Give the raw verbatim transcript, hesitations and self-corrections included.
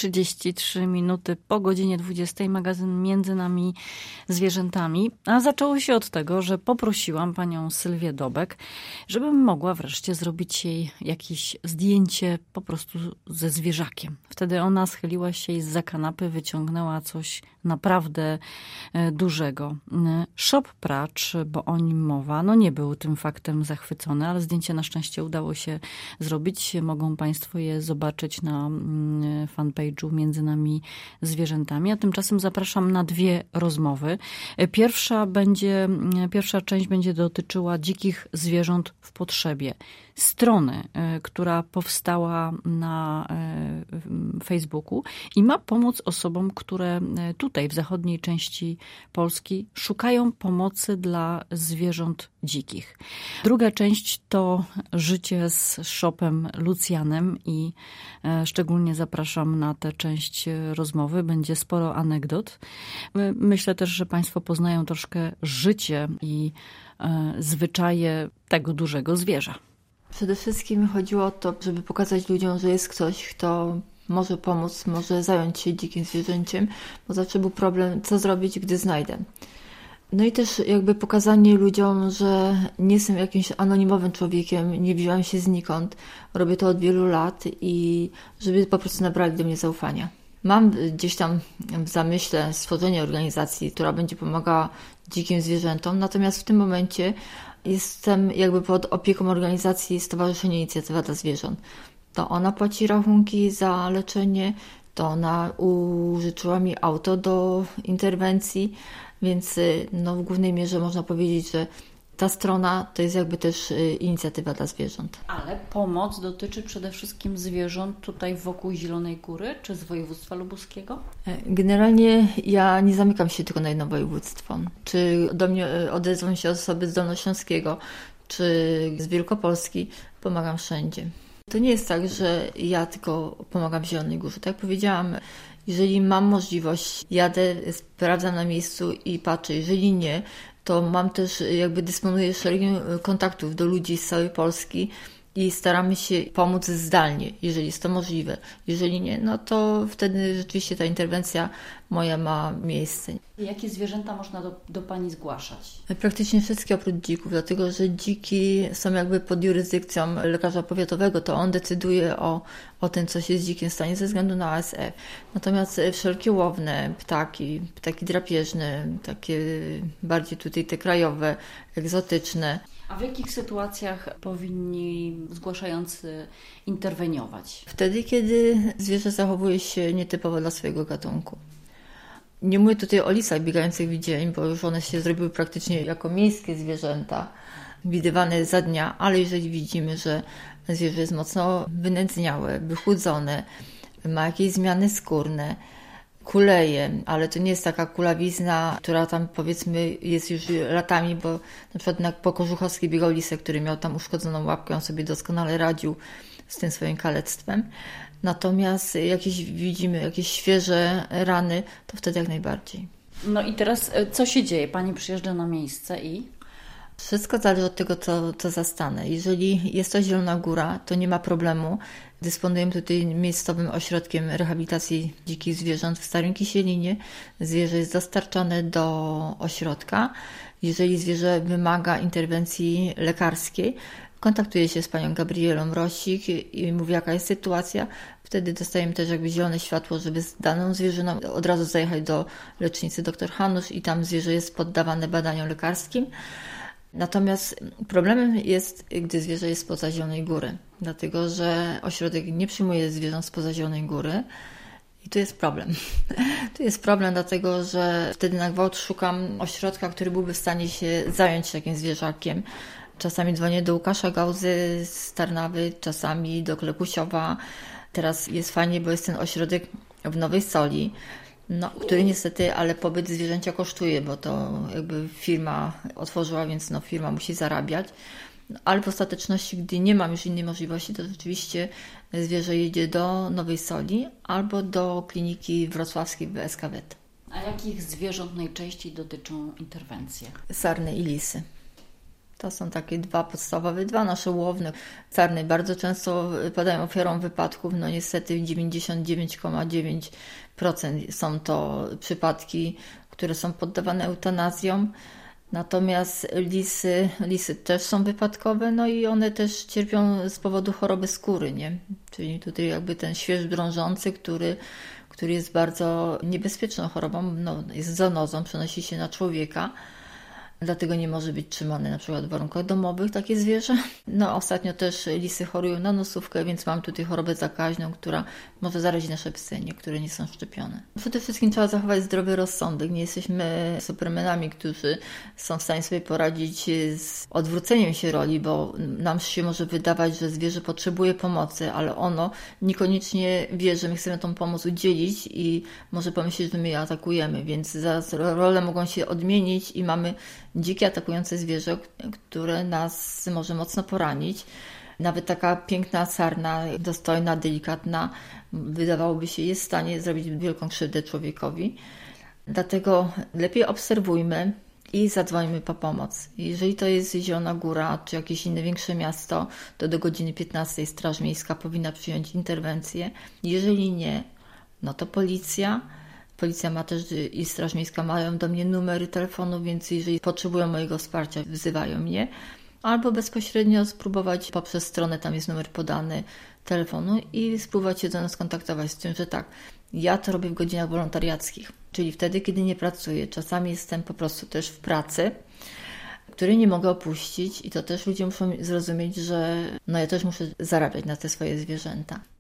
trzydzieści trzy minuty po godzinie dwudziestej. Magazyn Między nami zwierzętami. A zaczęło się od tego, że poprosiłam panią Sylwię Dobek, żebym mogła wreszcie zrobić jej jakieś zdjęcie po prostu ze zwierzakiem. Wtedy ona schyliła się i zza kanapy wyciągnęła coś naprawdę dużego. Shop Pracz, bo o nim mowa, no nie był tym faktem zachwycony, ale zdjęcie na szczęście udało się zrobić. Mogą państwo je zobaczyć na fanpage'u Między nami zwierzętami. A tymczasem zapraszam na dwie rozmowy. Pierwsza będzie, pierwsza część będzie dotyczyła dzikich zwierząt w potrzebie. Strony, która powstała na Facebooku i ma pomóc osobom, które tutaj w zachodniej części Polski szukają pomocy dla zwierząt dzikich. Druga część to życie z Shopem Lucjanem i szczególnie zapraszam na tę część rozmowy. Będzie sporo anegdot. Myślę też, że państwo poznają troszkę życie i zwyczaje tego dużego zwierza. Przede wszystkim chodziło o to, żeby pokazać ludziom, że jest ktoś, kto może pomóc, może zająć się dzikim zwierzęciem, bo zawsze był problem, co zrobić, gdy znajdę. No i też jakby pokazanie ludziom, że nie jestem jakimś anonimowym człowiekiem, nie wziąłem się znikąd, robię to od wielu lat i żeby po prostu nabrali do mnie zaufania. Mam gdzieś tam w zamyśle stworzenie organizacji, która będzie pomagała dzikim zwierzętom, natomiast w tym momencie jestem jakby pod opieką organizacji Stowarzyszenia Inicjatywa dla Zwierząt. To ona płaci rachunki za leczenie, to ona użyczyła mi auto do interwencji, więc no, w głównej mierze można powiedzieć, że ta strona to jest jakby też inicjatywa dla zwierząt. Ale pomoc dotyczy przede wszystkim zwierząt tutaj wokół Zielonej Góry, czy z województwa lubuskiego? Generalnie ja nie zamykam się tylko na jedno województwo. Czy do mnie odezwą się osoby z Dolnośląskiego, czy z Wielkopolski, pomagam wszędzie. To nie jest tak, że ja tylko pomagam w Zielonej Górze. Tak jak powiedziałam, jeżeli mam możliwość, jadę, sprawdzam na miejscu i patrzę. Jeżeli nie, to mam też, jakby dysponuję szeregiem kontaktów do ludzi z całej Polski i staramy się pomóc zdalnie, jeżeli jest to możliwe. Jeżeli nie, no to wtedy rzeczywiście ta interwencja moja ma miejsce. Jakie zwierzęta można do, do pani zgłaszać? Praktycznie wszystkie oprócz dzików, dlatego że dziki są jakby pod jurysdykcją lekarza powiatowego, to on decyduje o, o tym, co się z dzikiem stanie ze względu na A S F. Natomiast wszelkie łowne ptaki, ptaki drapieżne, takie bardziej tutaj te krajowe, egzotyczne. A w jakich sytuacjach powinni zgłaszający interweniować? Wtedy, kiedy zwierzę zachowuje się nietypowo dla swojego gatunku. Nie mówię tutaj o lisach biegających w dzień, bo już one się zrobiły praktycznie jako miejskie zwierzęta, widywane za dnia, ale jeżeli widzimy, że zwierzę jest mocno wynędzniałe, wychudzone, ma jakieś zmiany skórne, kuleje, ale to nie jest taka kulawizna, która tam powiedzmy jest już latami, bo na przykład na, po Kożuchowskiej biegał lisek, który miał tam uszkodzoną łapkę, on sobie doskonale radził z tym swoim kalectwem. Natomiast jakieś widzimy jakieś świeże rany, to wtedy jak najbardziej. No i teraz co się dzieje? Pani przyjeżdża na miejsce i? Wszystko zależy od tego, co, co zastanę. Jeżeli jest to Zielona Góra, to nie ma problemu. Dysponujemy tutaj miejscowym ośrodkiem rehabilitacji dzikich zwierząt w Starym Kisielinie. Zwierzę jest dostarczane do ośrodka. Jeżeli zwierzę wymaga interwencji lekarskiej, kontaktuje się z panią Gabrielą Rosik i mówi, jaka jest sytuacja. Wtedy dostajemy też jakby zielone światło, żeby z daną zwierzyną od razu zajechać do lecznicy dr Hanusz i tam zwierzę jest poddawane badaniom lekarskim. Natomiast problemem jest, gdy zwierzę jest spoza Zielonej Góry, dlatego że ośrodek nie przyjmuje zwierząt spoza Zielonej Góry i tu jest problem. Tu jest problem, dlatego że wtedy na gwałt szukam ośrodka, który byłby w stanie się zająć takim zwierzakiem. Czasami dzwonię do Łukasza Gałzy z Tarnawy, czasami do Klekusiowa. Teraz jest fajnie, bo jest ten ośrodek w Nowej Soli, no, który niestety, ale pobyt zwierzęcia kosztuje, bo to jakby firma otworzyła, więc no, firma musi zarabiać. No, ale w ostateczności, gdy nie mam już innej możliwości, to rzeczywiście zwierzę jedzie do Nowej Soli albo do kliniki wrocławskiej w S K W. A jakich zwierząt najczęściej dotyczą interwencje? Sarny i lisy. To są takie dwa podstawowe, dwa nasze łowne. Sarny bardzo często padają ofiarą wypadków. No niestety dziewięćdziesiąt dziewięć przecinek dziewięć procent są to przypadki, które są poddawane eutanazjom. Natomiast lisy, lisy też są wypadkowe, no i one też cierpią z powodu choroby skóry, nie? Czyli tutaj jakby ten świerzch drążący, który, który jest bardzo niebezpieczną chorobą, no, jest zoonozą, przenosi się na człowieka. Dlatego nie może być trzymane na przykład w warunkach domowych takie zwierzę. No ostatnio też lisy chorują na nosówkę, więc mam tutaj chorobę zakaźną, która może zarazić nasze psy, niektóre nie są szczepione. Przede wszystkim trzeba zachować zdrowy rozsądek. Nie jesteśmy supermenami, którzy są w stanie sobie poradzić z odwróceniem się roli, bo nam się może wydawać, że zwierzę potrzebuje pomocy, ale ono niekoniecznie wie, że my chcemy tą pomoc udzielić i może pomyśleć, że my je atakujemy, więc zaraz role mogą się odmienić i mamy dzikie atakujące zwierzę, które nas może mocno poranić. Nawet taka piękna sarna, dostojna, delikatna, wydawałoby się, jest w stanie zrobić wielką krzywdę człowiekowi. Dlatego lepiej obserwujmy i zadzwońmy po pomoc. Jeżeli to jest Zielona Góra czy jakieś inne większe miasto, to do godziny piętnastej Straż Miejska powinna przyjąć interwencję. Jeżeli nie, no to policja. Policja ma też i Straż Miejska mają do mnie numery telefonu, więc jeżeli potrzebują mojego wsparcia, wzywają mnie. Albo bezpośrednio spróbować poprzez stronę, tam jest numer podany telefonu i spróbować się do nas kontaktować. Z tym, że tak, ja to robię w godzinach wolontariackich, czyli wtedy, kiedy nie pracuję. Czasami jestem po prostu też w pracy, której nie mogę opuścić i to też ludzie muszą zrozumieć, że no ja też muszę zarabiać na te swoje zwierzęta.